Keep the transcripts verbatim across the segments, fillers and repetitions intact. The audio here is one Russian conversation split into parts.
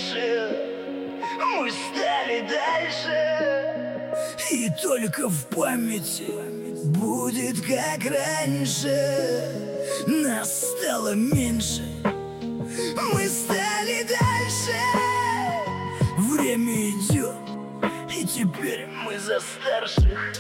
меньше, мы стали дальше. И только в памяти будет как раньше. Нас стало меньше, мы стали дальше. Время идет, и теперь мы за старших.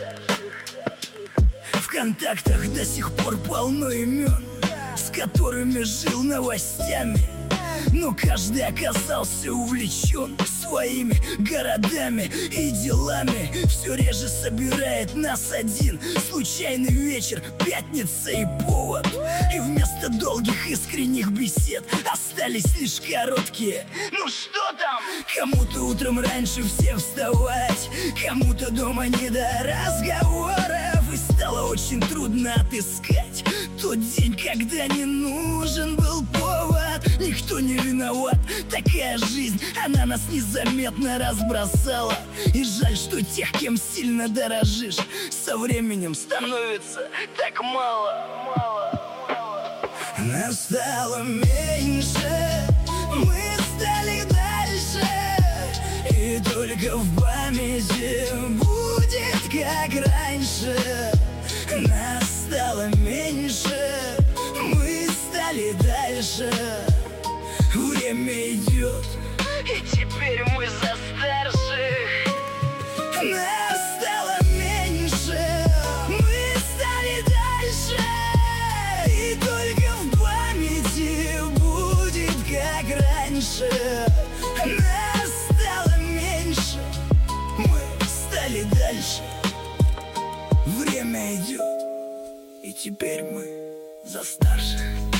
В контактах до сих пор полно имен, с которыми жил новостями. Но каждый оказался увлечен своими городами и делами. Все реже собирает нас один случайный вечер, пятница и повод. И вместо долгих искренних бесед остались лишь короткие «ну что там?». Кому-то утром раньше всех вставать, кому-то дома не до разговоров. И стало очень трудно отыскать тот день, когда не нужен был повод. Никто не виноват, такая жизнь, она нас незаметно разбросала. И жаль, что тех, кем сильно дорожишь, со временем становится так мало, мало, мало. Нас стало меньше, мы стали дальше. И только в памяти будет как раньше. Нас стало меньше, мы стали дальше. Время идет, и теперь мы за старших. Нас стало меньше, мы стали дальше. И только в памяти будет как раньше. Нас стало меньше, мы стали дальше. Время идет, и теперь мы за старших.